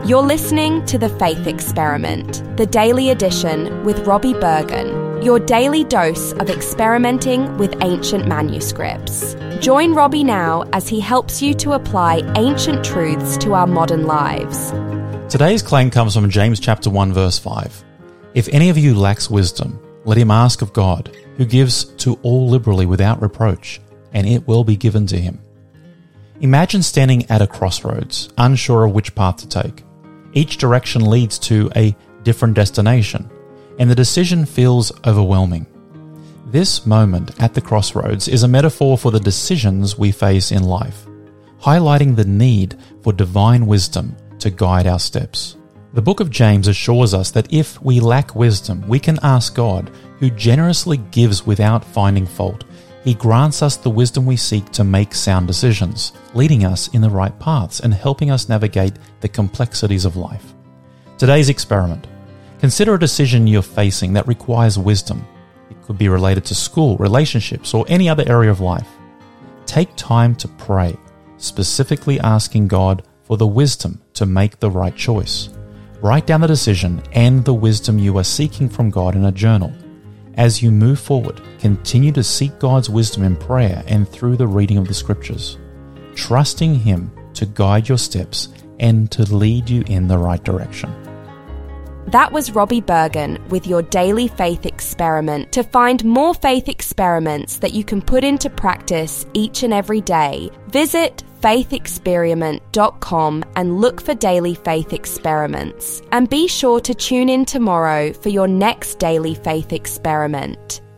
You're listening to The Faith Experiment, the daily edition with Robbie Bergen, your daily dose of experimenting with ancient manuscripts. Join Robbie now as he helps you to apply ancient truths to our modern lives. Today's claim comes from James chapter 1 verse 5. If any of you lacks wisdom, let him ask of God, who gives to all liberally without reproach, and it will be given to him. Imagine standing at a crossroads, unsure of which path to take. Each direction leads to a different destination, and the decision feels overwhelming. This moment at the crossroads is a metaphor for the decisions we face in life, highlighting the need for divine wisdom to guide our steps. The book of James assures us that if we lack wisdom, we can ask God, who generously gives without finding fault. He grants us the wisdom we seek to make sound decisions, leading us in the right paths and helping us navigate the complexities of life. Today's experiment. Consider a decision you're facing that requires wisdom. It could be related to school, relationships, or any other area of life. Take time to pray, specifically asking God for the wisdom to make the right choice. Write down the decision and the wisdom you are seeking from God in a journal. As you move forward, continue to seek God's wisdom in prayer and through the reading of the scriptures, trusting Him to guide your steps and to lead you in the right direction. That was Robbie Bergen with your daily faith experiment. To find more faith experiments that you can put into practice each and every day, visit faithexperiment.com and look for daily faith experiments. And be sure to tune in tomorrow for your next daily faith experiment.